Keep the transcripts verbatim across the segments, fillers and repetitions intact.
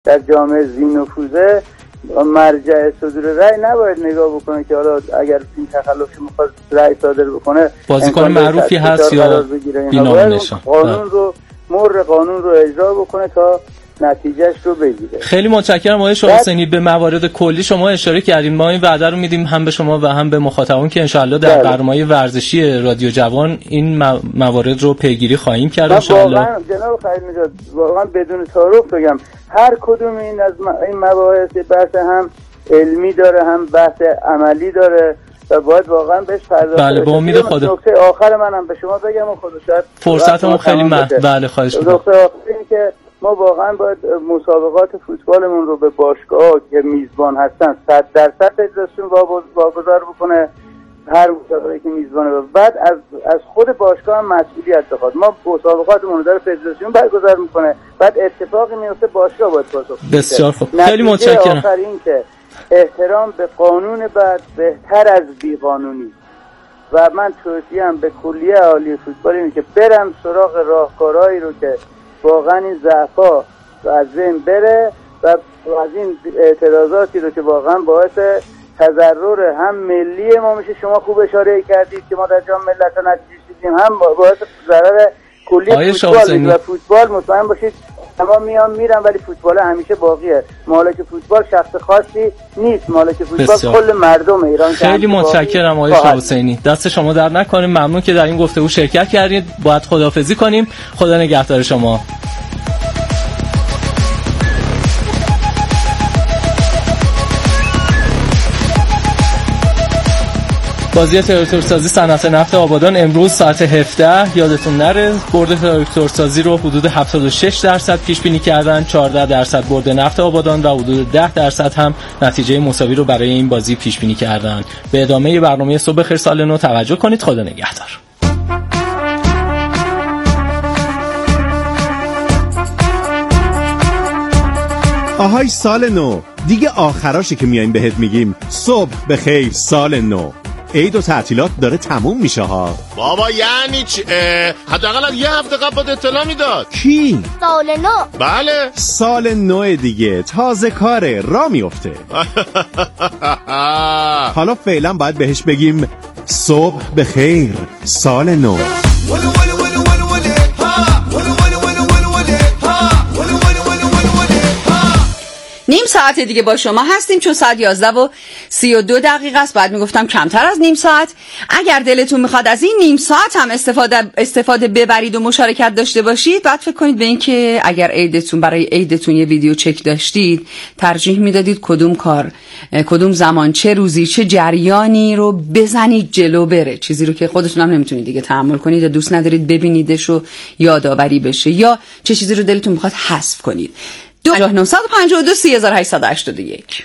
در جامعه ذی‌نفوذه، مرجع صدور رأی نباید نگاه بکنه که حالا اگر این تخلفش میخواد رأی صادر بکنه بازیکن معروفی هست یا بینامونشان، قانون رو مر قانون رو اجرا بکنه تا نتیجهش رو بگیره. خیلی متشکرم آقای شاه حسینی. به موارد کلی شما اشاره کردین، ما این وعده رو میدیم هم به شما و هم به مخاطبان که انشالله در برنامه ورزشی رادیو جوان این موارد رو پیگیری خواهیم کرد انشالله. واقعا جناب خلیل نژاد واقعا بدون تعارف بگم هر کدوم این از این مباحث بحث هم علمی داره هم بحث عملی داره و باید واقعا بهش پرداخت. بله به امید خدا. نکته آخر منم به شما بگم و خدا شاید فرصتمون خیلی محدود. بله خواهش می‌کنم. نکته آخر این که ما واقعا باید مسابقات فوتبالمون رو به باشگاه‌ها که میزبان هستن صد درصد فدراسیون واگذار بکنه، هر مسابقه که میزبانه، و بعد از از خود باشگاه هم مسئولیت بخواد. ما مسابقاتمون رو در فدراسیون برگزار میکنه، بعد اتفاقی میفته باشگاه باید پاسخ بده. بسیار خوب، خیلی متشکرم. آخر این که احترام به قانون بعد بهتر از بیقانونی و من توصیه‌ام به کلیه عالی فوتبال اینه که برم سراغ راهکارهایی رو که واقعا این ضعف‌ها از بین بره و از این اعتراضاتی رو که واقعا باعث تضرر هم ملی ما میشه، شما خوب اشاره کردید که ما در جام ملت‌ها نتیجه دیدیم، هم باعث ضرر کلی فوتبال و فوتبال مطمئن باشید تمام میان میرن ولی فوتبال همیشه باقیه. مالک فوتبال شخص خاصی نیست، مالک فوتبال کل مردم ایران. خیلی متشکرم آقای شاه حسینی، دست شما درد نکنه. ممنون که در این گفتگو شرکت کردید. باید خداحافظی کنیم. خدا نگهدار شما. بازی تراکتورسازی صنعت نفت آبادان امروز ساعت هفده، یادتون نره برد تراکتورسازی رو حدود هفتاد و شش درصد پیش بینی کردن، چهارده درصد برد نفت آبادان و حدود ده درصد هم نتیجه مساوی رو برای این بازی پیش بینی کردن. به ادامه برنامه صبح خیر سال نو توجه کنید. خدا نگهدار. آهای سال نو دیگه آخراشه که میایم بهت میگیم صبح بخیر سال نو. عید و تعطیلات داره تموم میشه ها. بابا یعنی چی؟ حداقل یه هفته قبل باید اطلاع میداد. کی؟ سال نو. بله سال نو دیگه تازه کاره را میفته. حالا فعلا باید بهش بگیم صبح بخیر سال نو. نیم ساعت دیگه با شما هستیم چون ساعت یازده و سی و دو دقیقه است. بعد میگفتم کمتر از نیم ساعت. اگر دلتون میخواد از این نیم ساعت هم استفاده استفاده ببرید و مشارکت داشته باشید، بعد فکر کنید به این که اگر عیدتون برای عیدتون یه ویدیو چک داشتید، ترجیح میدادید کدوم کار کدوم زمان چه روزی چه جریانی رو بزنید جلو بره، چیزی رو که خودتون هم نمیتونید دیگه تحمل کنید یا دوست ندارید ببینیدش و یادآوری بشه، یا چه چیزی رو دلتون میخواد حذف کنید. دو هزار نهصد و پنجاه و دو سی هزار و هشتصد و هشتاد و یک.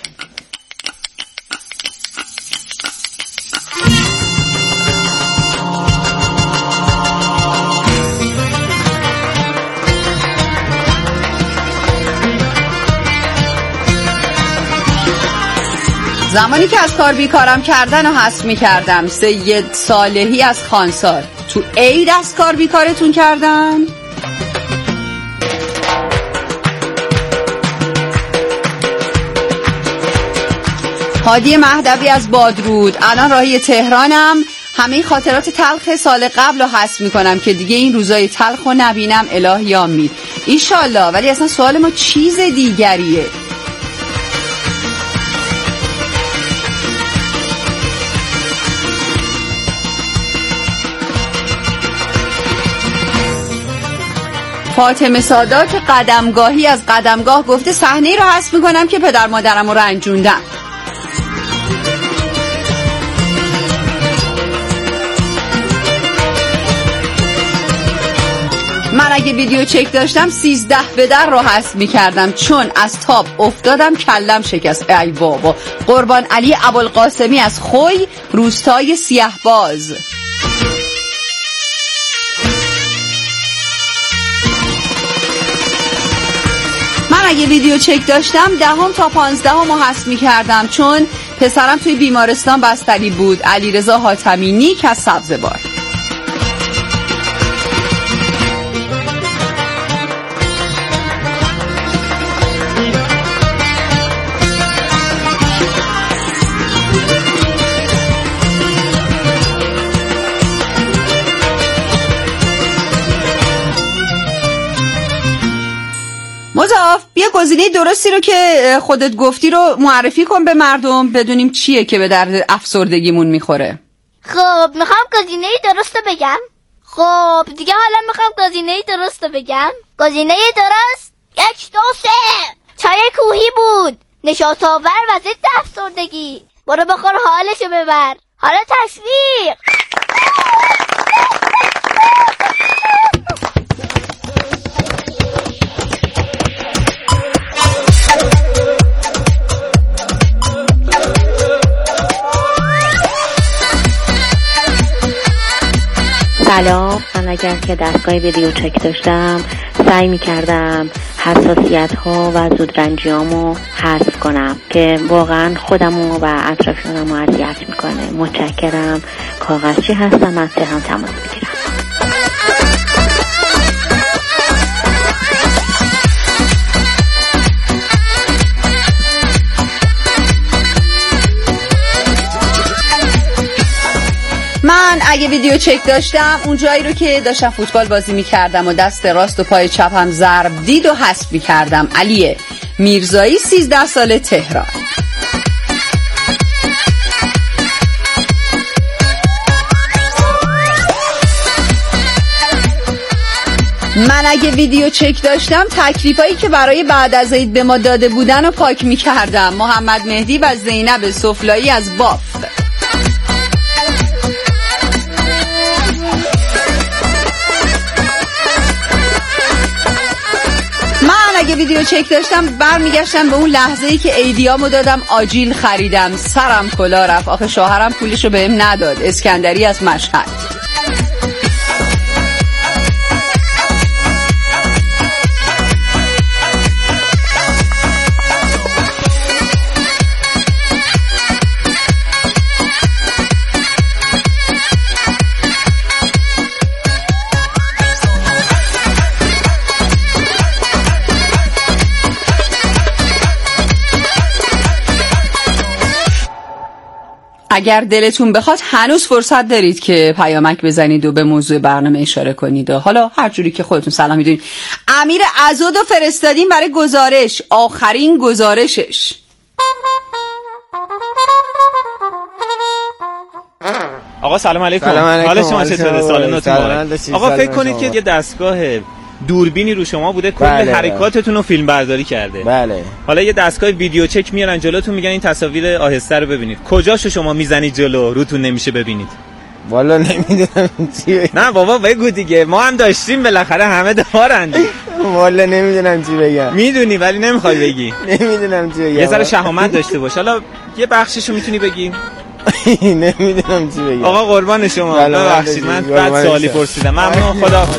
زمانی که از کار بیکارم کردن و حذف می‌کردم، سید صالحی از خانسار تو عید از کار بیکارتون کردن؟ هادی مهدوی از بادرود، الان راهی تهرانم، همه خاطرات تلخ سال قبل رو حذف میکنم که دیگه این روزای تلخ رو نبینم. اله یا امید ایشالله. ولی اصلا سوال ما چیز دیگریه. فاطمه سادات قدمگاهی از قدمگاه گفته صحنه رو حذف میکنم که پدر مادرم رو رنجوندم. من اگه ویدیو چک داشتم سیزده به در رو حذف میکردم چون از تاب افتادم کلم شکست. ای بابا. قربان علی ابوالقاسمی از خوی، روستای سیه‌باز. من اگه ویدیو چک داشتم دهم تا پانزدهم رو حذف میکردم چون پسرم توی بیمارستان بستری بود. علیرضا حاتمی نیک از سبزوار. آفتاب بیا گزینه درستی رو که خودت گفتی رو معرفی کن به مردم بدونیم چیه که به درد افسردگیمون میخوره. خب میخوام گزینه درست رو بگم. خب دیگه حالا میخوام گزینه درست رو بگم. گزینه درست یک دو سه چای کوهی بود، نشاط آور و ضد افسردگی. برو بخور حالشو ببر. حالا تشویق. سلام، من اگر که دستگاه ویدیو چک داشتم سعی می کردم حساسیت ها و زودرنجی هامو حذف کنم که واقعا خودمو و اطرافیانمو اذیت میکنه. متشکرم. کاغذچی هستم، از هم تماس بگیرم. من اگه ویدیو چک داشتم اون جایی رو که داشتم فوتبال بازی میکردم و دست راست و پای چپم ضرب دید و حذف میکردم. علی میرزایی، سیزده ساله، تهران. من اگه ویدیو چک داشتم تکلیفایی که برای بعد از عید به ما داده بودن رو پاک میکردم. محمد مهدی و زینب سفلایی از باف. اگه ویدیو چک داشتم برمیگشتم به اون لحظه‌ای که ایدیامو دادم آجیل خریدم، سرم کلا رفت. آخه شوهرم پولشو بهم نداد. اسکندری از مشهد. اگر دلتون بخواد هنوز فرصت دارید که پیامک بزنید و به موضوع برنامه اشاره کنید. حالا هر جوری که خودتون سلام میدونید. امیر عزادو فرستادیم برای گزارش، آخرین گزارشش. آقا سلام علیکم. حال شما چطوره؟ سال نو مبارک. آقا فکر کنید که یه دستگاه دوربینی رو شما بوده کل بله حرکاتتون رو فیلم برداری کرده. بله. حالا یه دستگاه ویدیو چک میارن جلوتون میگن این تصاویر آهسته رو ببینید. کجاشو شما میزنید جلو روتون نمیشه ببینید؟ والا نمیدونم چی بگم. نه بابا بگو دیگه، ما هم داشتیم بالاخره، همه دارن. والا نمیدونم چی بگم. میدونی ولی نمیخوای بگی. نمیدونم چی بگم. یه ذره شهامت داشته باش. حالا یه بخششو میتونی بگی؟ نمیدونم چی بگم. آقا قربان شما. ببخشید من بعد سوالی پرسیدم. ممنون، خداحافظ.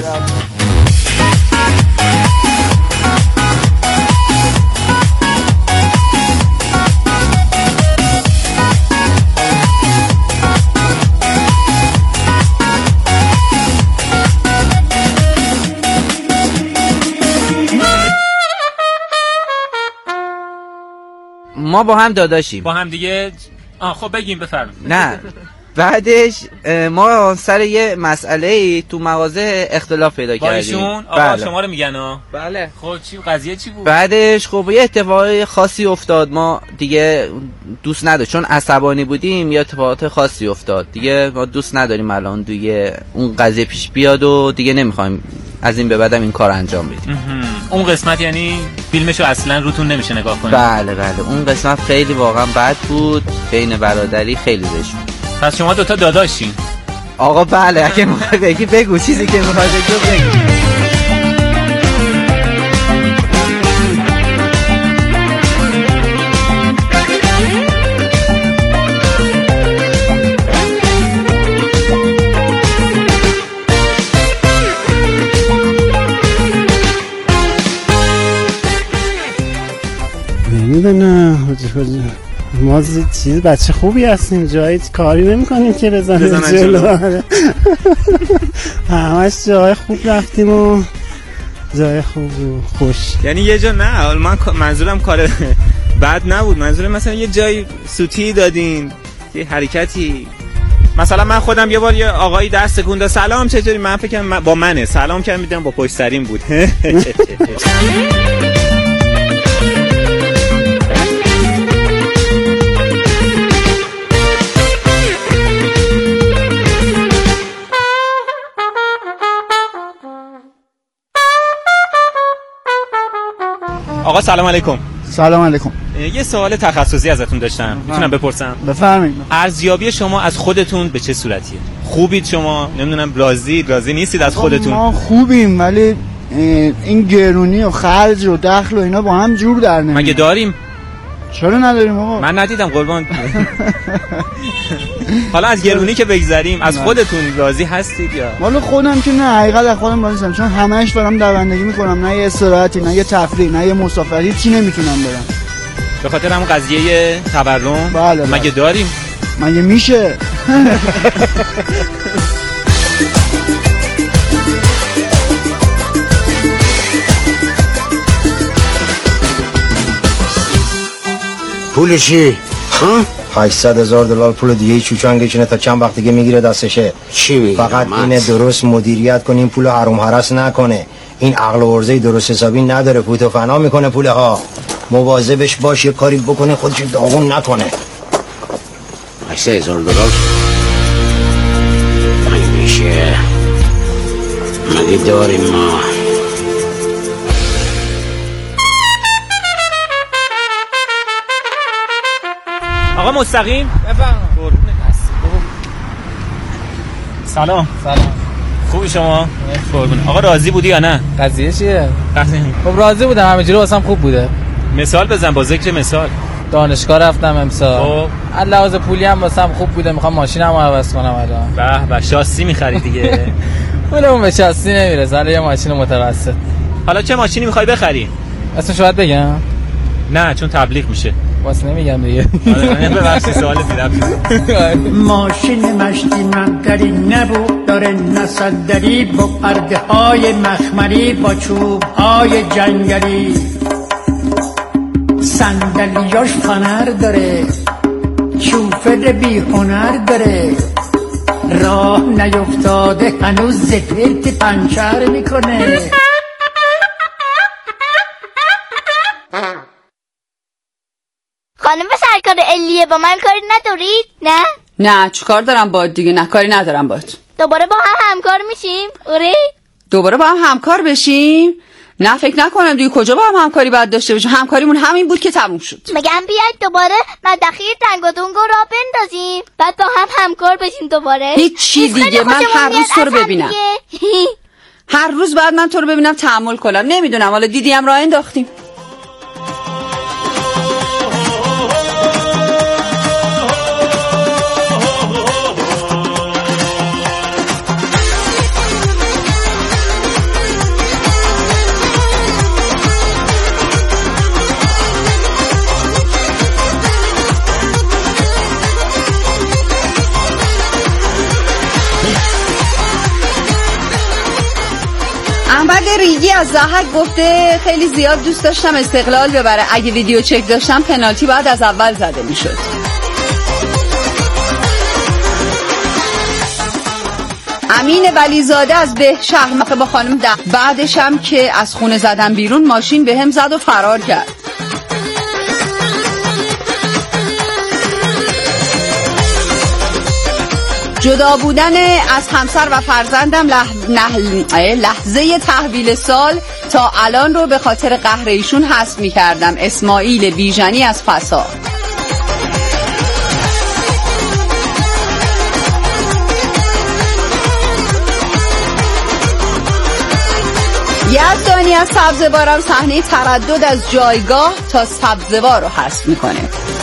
ما با هم داداشیم. با هم دیگه. آه خب بگیم بفرمایید. نه بعدش ما سر یه مسئله تو مغازه اختلاف پیدا کردیم. ایشون آقا بله. شما رو میگن ها؟ بله. خب چی قضیه چی بود؟ بعدش خب یه اتفاق خاصی افتاد، ما دیگه دوست نداشتیم چون عصبانی بودیم، یه اتفاقات خاصی افتاد دیگه، ما دوست نداریم الان دیگه اون قضیه پیش بیاد و دیگه نمیخوایم از این به بعدم این کار انجام بدیم. اون قسمت یعنی فیلمشو اصلا روتون نمیشه نگاه کنید؟ بله بله اون قسمت خیلی واقعا بد بود، بین برادری خیلی زشت بود. پس شما دوتا داداشین؟ آقا بله، اگه میخوای بگی بگو، چیزی که میخوای بگو بگو. نمیدونم ما چیز بچه خوبی هستیم، جایی کاری نمی کنیم که بزنیم جلو. همش جای خوب رفتیم و جای خوب و خوش. یعنی یه جا نه، من منظورم کار بد نبود، منظورم مثلا یه جای سوتی دادین، یه حرکتی. مثلا من خودم یه بار یه آقایی دست تکون، سلام چطوری، من فکر کنم با منه، سلام کردم میدم با پشت سریم بود. سلام علیکم. سلام علیکم. یه سوال تخصصی ازتون داشتم، میتونم بپرسم؟ بفرمایید. ارزیابی شما از خودتون به چه صورتیه؟ خوبید شما؟ نمیدونم راضید، راضی نیستید از خودتون؟ ما خوبیم ولی این گرونی و خرج و دخل و اینا با هم جور در نمیاد. مگه داریم؟ چرا نداریم آقا؟ من ندیدم قربان. حالا از گرونی که بگذریم، از خودتون راضی هستید یا؟ والا خودم که نه، حقیقت از خودم راضی نیستم، چون همش دارم دوندگی میکنم، نه یه استراحتی، نه یه تفریح، نه یه مسافری، چی نمیتونم برم. به خاطر همون قضیه تورم؟ بله بله. مگه داریم؟ مگه میشه؟ پولشی؟ هشتصد هزار دلار پول دیگه چوچانگه چونه تا چند وقت دیگه میگیره دستشه. چی میگی؟ فقط اینه درست مدیریت کنیم، پول حروم حرس نکنه. این عقل و ارزه درست حسابی نداره، پوت و فنا میکنه پوله ها. مواظبش باش، یه کاری بکنه خودش داغون نکنه. هشتصد هزار دلار مگه میشه؟ مگه داریم ما؟ آقا مستقیم بفرمایید. سلام. سلام. خوبی شما؟ قربون. آقا راضی بودی یا نه؟ قضیه چیه؟ قضیه خب راضی بودم، همینجوری واسم خوب بوده. مثال بزن با ذکر مثال. دانشگاه رفتم امسال. خب لحاظ پولی هم واسم خوب بوده، میخوام ماشینمو عوض کنم الان. به به شاسی می‌خری دیگه. پولمون به شاسی نمیرسه، حالا یه ماشین متوسط. حالا چه ماشینی می‌خوای بخری؟ اسمش باید بگم؟ نه چون تبلیغ میشه. واسه نمیگم دیگه. ببخشید سوال دیدم. ماشین مشتی مقدری نبود، داره نصدری با پرده های مخمری با چوب های جنگلی، صندلیاش فنر داره، شوفر بی هنر داره، راه نیفتاده هنوز زپرت پنچر میکنه. خانم سرکار علیه، با من کاری ندارید؟ نه؟ نه چیکار دارم باید دیگه؟ نه کاری ندارم باید. دوباره با هم همکار میشیم؟ اوره؟ دوباره با هم همکار بشیم؟ نه فکر نکنم دیگه. کجا با هم همکاری باید داشته باشیم؟ همکاریمون همین بود که تموم شد. میگم بیاید دوباره مدخی تنگ و دنگ را بندازیم، بعد با هم همکار بشیم دوباره. هیچ چی دیگه. من هر روز تو رو ببینم. هر روز بعد من تو رو ببینم تحمل کنم. نمیدونم حالا دیدیم راه انداختیم. احمد ریگی از ضحک گفته خیلی زیاد دوست داشتم استقلال ببره، اگه ویدیو چک داشتم پنالتی بعد از اول زده میشد. امین ولیزاده از به شهر با خانم ده بعدش هم که از خونه زدم بیرون ماشین به هم زد و فرار کرد. جدا بودن از همسر و فرزندم لح... نه... لحظه تحویل سال تا الان رو به خاطر قهر ایشون حذف می‌کردم. اسماعیل بیژنی از فسا. یزدانی از سبزوارم صحنه تردد از جایگاه تا سبزوار رو حذف می‌کنه.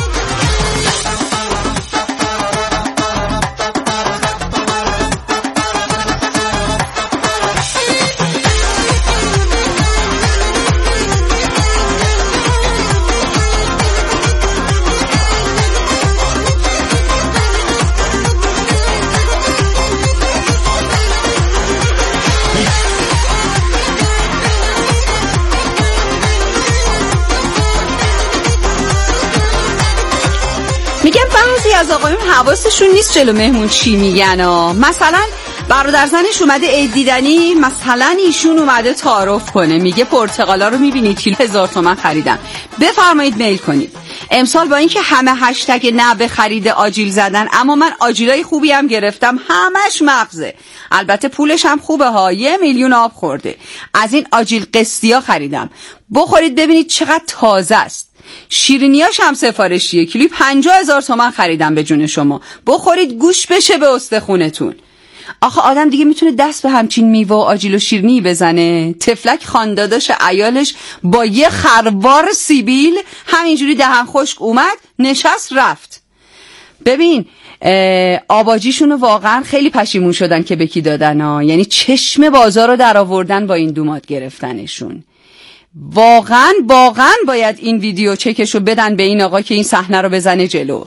از آقایون حواسشون نیست جلو مهمون چی میگن ها. مثلا برادر زنش اومده عید دیدنی، مثلا ایشون اومده تعارف کنه، میگه پرتقالا رو میبینی کیلو هزار تومن خریدم، بفرمایید میل کنید. امسال با اینکه همه هشتگ نه به خرید آجیل زدن، اما من آجیلای خوبی هم گرفتم، همش مغزه. البته پولش هم خوبه ها، یه میلیون آب خورده. از این آجیل قسطیا خریدم، بخورید ببینید چقدر تازه است. شیرینیاش هم سفارشیه، کیلویی پنجاه هزار تومان خریدم به جون شما. بخورید گوش بشه به استخونتون. آخه آدم دیگه میتونه دست به همچین میوه و آجیل و شیرینی بزنه؟ تفلک خانداداش عیالش با یه خروار سیبیل همینجوری دهن خشک اومد، نشست رفت. ببین آباجیشونو واقعا خیلی پشیمون شدن که بکی دادن ها. یعنی چشم بازار رو در آوردن با این دومات گرفتنشون. واقعا واقعا باید این ویدیو چکشو بدن به این آقا که این صحنه رو بزنه جلو.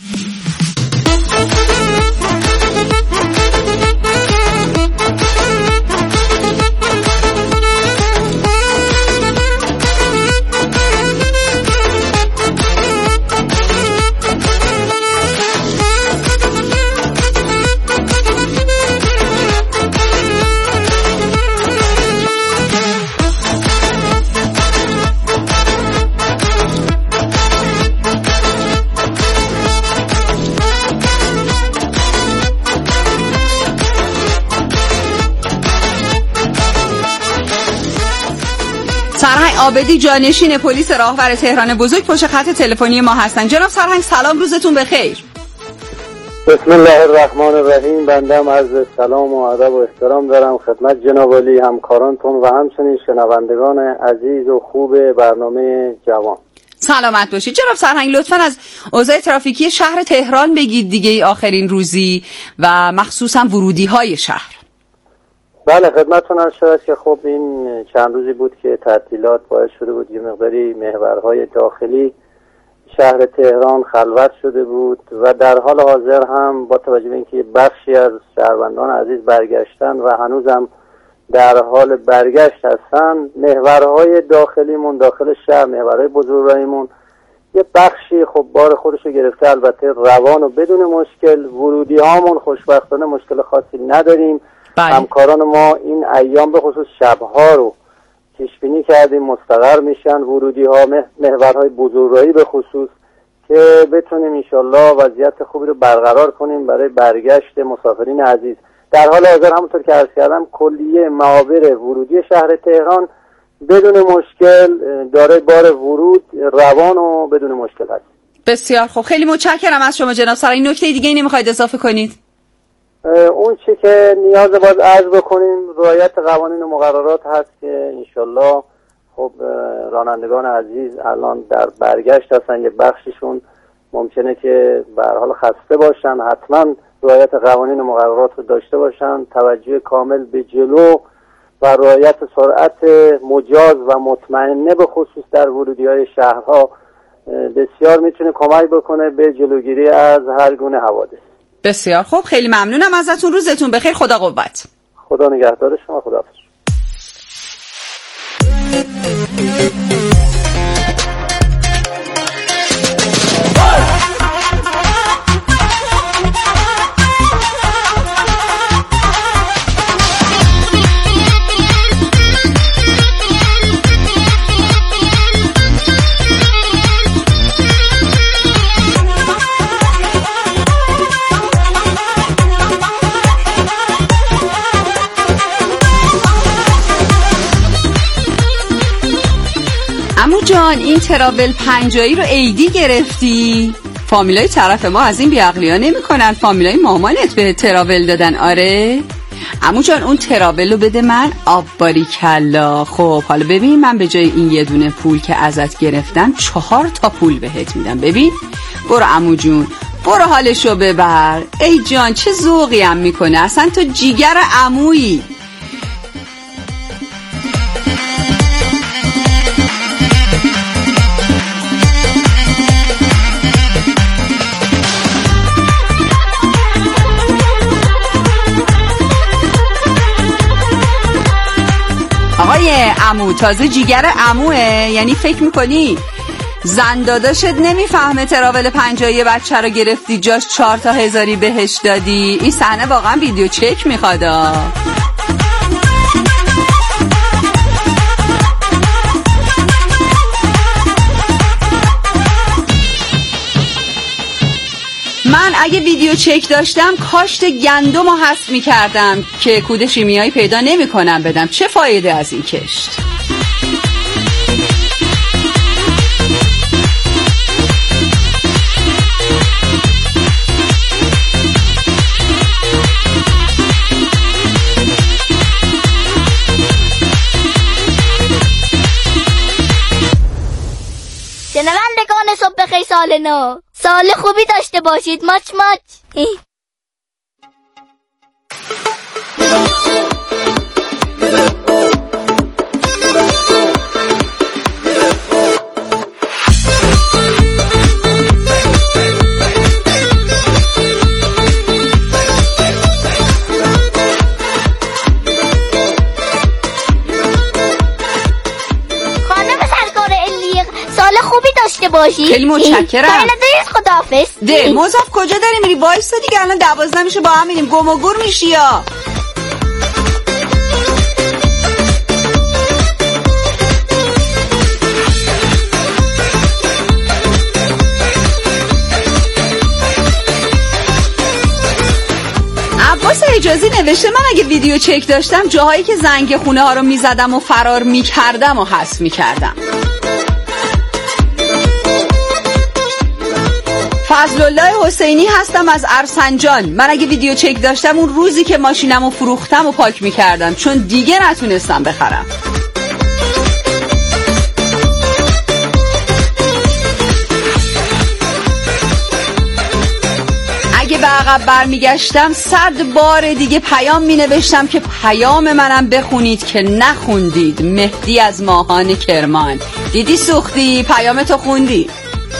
سرهنگ عابدی جانشین پلیس راهور تهران بزرگ پشت خط تلفنی ما هستن. جناب سرهنگ سلام، روزتون بخیر. بسم الله الرحمن الرحیم. بنده عرض سلام و ادب و احترام دارم خدمت جناب عالی، همکارانتون و همچنین شنوندگان عزیز و خوب برنامه جوان. سلامت باشید. جناب سرهنگ لطفاً از اوضاع ترافیکی شهر تهران بگید دیگه، آخرین روزی و مخصوصاً ورودی های شهر. بله خدمتتون عرض شود که خب این چند روزی بود که تعطیلات باعث شده بود یه مقداری محورهای داخلی شهر تهران خلوت شده بود و در حال حاضر هم با توجه به اینکه بخشی از شهروندان عزیز برگشتن و هنوزم در حال برگشت هستن، محورهای داخلیمون داخل شهر، محورهای بزرگراهیمون یه بخشی خب بار خودشو گرفته، البته روان و بدون مشکل. ورودی هامون خوشبختانه مشکل خاصی نداریم. بله. همکاران ما این ایام به خصوص شبها رو پیشبینی کردیم مستقر میشن ورودی ها، محورهای بزرگراهی به خصوص، که بتونیم انشالله وضعیت خوبی رو برقرار کنیم برای برگشت مسافرین عزیز. در حال حاضر همونطور که عرض کردم کلیه معابر ورودی شهر تهران بدون مشکل داره بار ورود روان و بدون مشکل هست. بسیار خوب، خیلی متشکرم از شما جناب سرهنگ. نکته دیگه ای نمیخواید اضافه کنید؟ اون چی که نیاز باید عرض بکنیم رعایت قوانین و مقررات هست که انشالله خب رانندگان عزیز الان در برگشت هستن، یه بخششون ممکنه که به هر حال خسته باشن، حتما رعایت قوانین و مقررات رو داشته باشن، توجه کامل به جلو و رعایت سرعت مجاز و مطمئنه به خصوص در ورودی های شهرها بسیار میتونه کمک بکنه به جلوگیری از هر گونه حوادث. بسیار خوب، خیلی ممنونم ازتون. روزتون بخیر. خدا قوت. خدا نگهدار شما. خدا حافظ. عمو جان این تراول پنجایی رو عیدی گرفتی؟ فامیلای طرف ما از این بیعقلیا نمی کنن، فامیلای مامانت به تراول دادن. آره عمو جان اون تراول رو بده من. آب باریکلا. خب حالا ببین من به جای این یه دونه پول که ازت گرفتم چهار تا پول بهت میدم. ببین برو عمو جون، برو حالشو ببر. ای جان چه ذوقی هم میکنه، اصلا تو جیگر عمویی. آقای عمو تازه جیگر عموه، یعنی فکر میکنی زن داداشت نمیفهمه تراول پنجایی بچه رو گرفتی جاش چهار تا هزاری بهش دادی؟ این صحنه واقعا ویدیو چک میخوادا. اگه ویدیو چک داشتم کاشت گندم رو حذف میکردم که کود شیمیایی پیدا نمی کنم بدم. چه فایده از این کشت؟ شنوندگان صبح بخیر سال نو، سال خوبی داشته باشید. ماچ ماچ. خیلی متشکرم. خیلی خداحافظ. ده مصاف کجا داری میری؟ وایسا دیگه، الان دوازده میشه با هم میریم. گم و گور میشی یا عباس اجازی نوشته من اگه ویدیو چک داشتم جاهایی که زنگ خونه ها رو میزدم و فرار میکردم و حذف میکردم. فضلالله حسینی هستم از ارسنجان. من اگه ویدیو چک داشتم اون روزی که ماشینمو فروختم و پاک میکردم چون دیگه نتونستم بخرم. اگه به عقب برمیگشتم صد بار دیگه پیام مینوشتم که پیام منم بخونید که نخوندید. مهدی از ماهان کرمان. دیدی سوختی؟ پیامتو خوندی.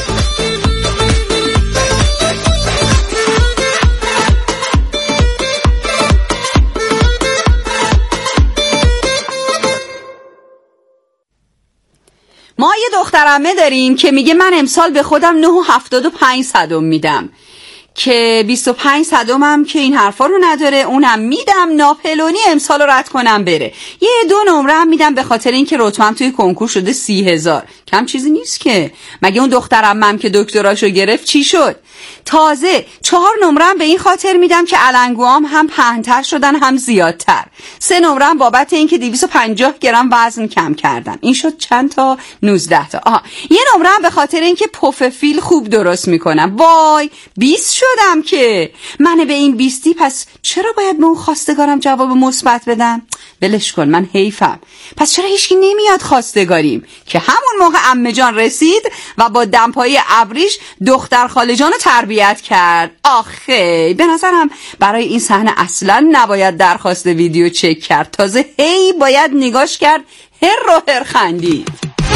ما یه دخترمه داریم که میگه من امسال به خودم نه و هفتاد و پنج صدم میدم که بیست و پنج صدمم که این حرفا رو نداره. اونم میدم ناپلونی امسال رو رد کنم بره. یه دو نمره هم میدم به خاطر اینکه رتبه‌ام توی کنکور شده سی هزار. کم چیزی نیست که. مگه اون دخترمم که دکتراشو گرفت چی شد؟ تازه چهار نمره هم به این خاطر میدم که علنگوام هم پهن‌تر شدن هم زیادتر. سه نمره هم بابت این که دویست و پنجاه گرم وزن کم کردن. این شد چند تا؟ نوزده تا. آها یه نمره هم به خاطر این که پف فیل خوب درست میکنم. وای بیست شدم که. من به این بیستی پس چرا باید به اون خواستگارم جواب مثبت بدم؟ بلش کن، من حیفم. پس چرا هیچکی نمیاد خواستگاریم؟ که همون موقع عمه جان رسید و با دمپایی ابریش دختر خاله جان رو تربیت کرد. آخه به نظرم برای این صحنه اصلا نباید درخواست ویدیو چک کرد. تازه هی باید نگاش کرد هر رو هر خندید.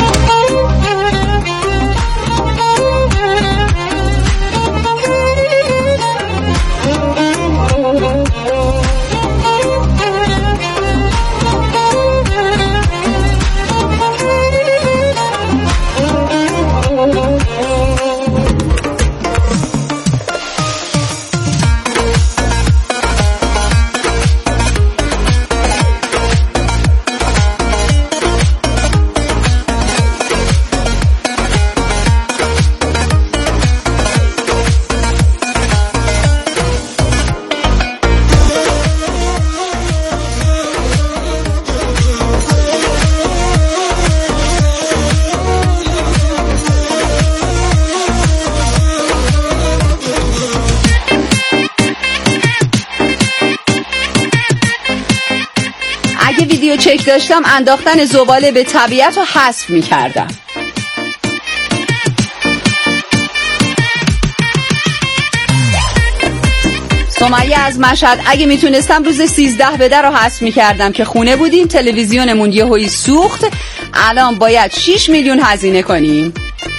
ویدیو چک داشتم انداختن زباله به طبیعت رو حذف می کردم. سمیه از مشهد اگه میتونستم روز سیزده بده رو حذف می کردم که خونه بودیم تلویزیونمون یه هوی سوخت. الان باید شش میلیون هزینه کنیم.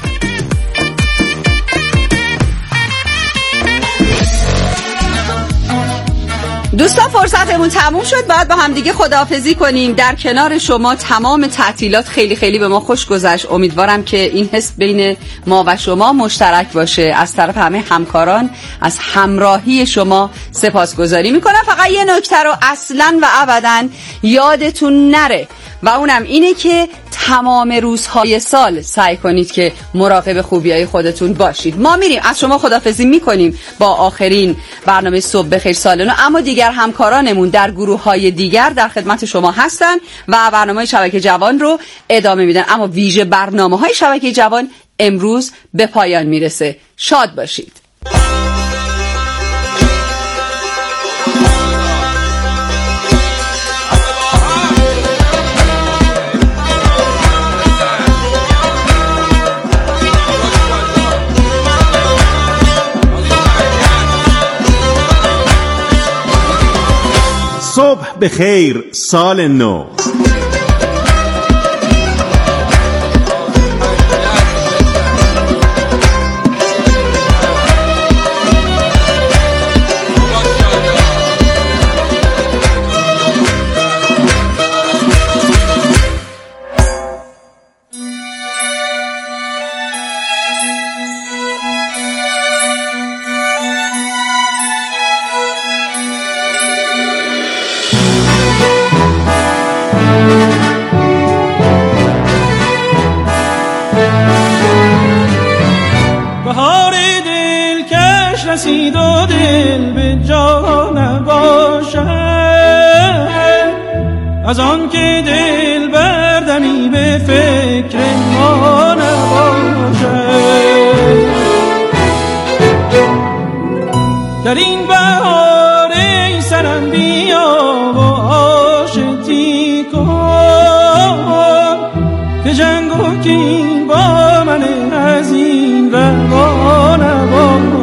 دوستان فرصتمون تموم شد، باید با هم دیگه خداحافظی کنیم. در کنار شما تمام تعطیلات خیلی خیلی به ما خوش گذشت. امیدوارم که این حس بین ما و شما مشترک باشه. از طرف همه همکاران از همراهی شما سپاسگزاری میکنم. فقط یه نکته رو اصلاً و ابداً یادتون نره، و اونم اینه که تمام روزهای سال سعی کنید که مراقب خوبیای خودتون باشید. ما میریم از شما خداحافظی میکنیم با آخرین برنامه صبح بخیر سال نو، اما دیگر همکارانمون در گروه‌های دیگر در خدمت شما هستن و برنامه شبکه جوان رو ادامه میدن. اما ویژه برنامه‌های شبکه جوان امروز به پایان میرسه. شاد باشید. صبح بخیر سال نو. رسید و دل به جا نباشد، از آن که دل بردمی به فکر ما نباشد. در این بهار ای سرم بیا و آشتی کن، که جنگ و کین با من از این روا نباشد.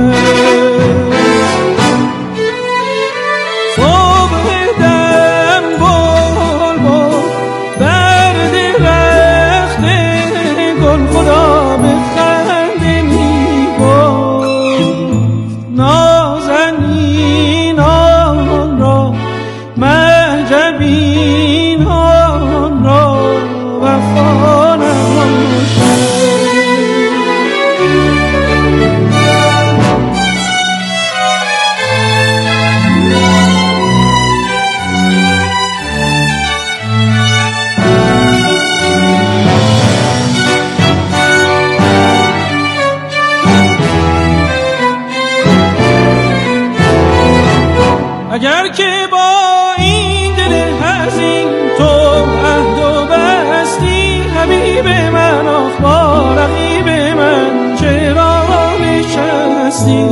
اگر که با این دل حزین تو عهد و بستی، حبیب من آخ با رقیب من چرا نشستی؟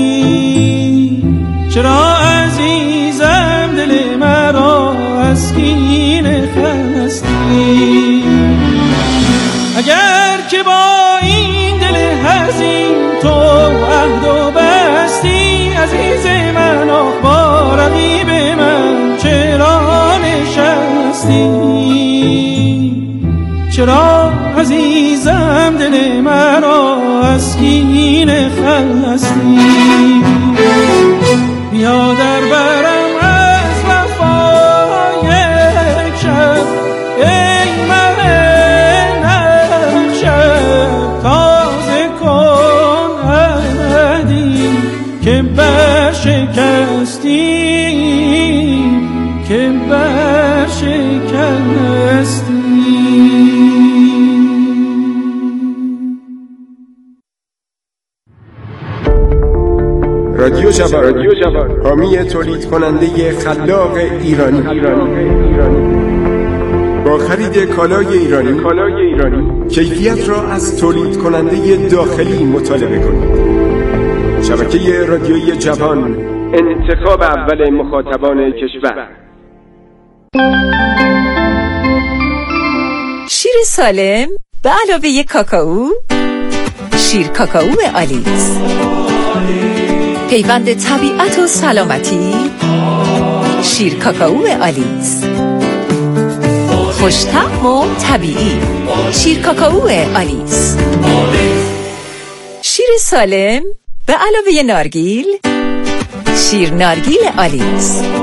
چرا عزیزم دل مرا از کینه خستی؟ اگر که با این دل حزین تو عهد و بستی، عزیز من آخ با رقیب من چرا نشستی؟ چرا عزیزم دل مرا از کینه خستی؟ بیا در برم از وفا یک شب، ای مه نقشب، تازه کن عهدی که برشکستی، که برشکستی. رادیو جوان، حامی تولید کننده خلاق ایرانی. با خرید کالای ایرانی، کیفیت را از تولید کننده داخلی مطالبه کنید. شبکه رادیویی جوان، انتخاب اول مخاطبان کشور. شیر سالم به علاوه کاکائو، شیر کاکائو آلیس، پیوند طبیعت و سلامتی. شیر کاکائو آلیس، خوش‌طعم و طبیعی. شیر کاکائو آلیس. شیر سالم به علاوه نارگیل، شیر نارگیل آلیس.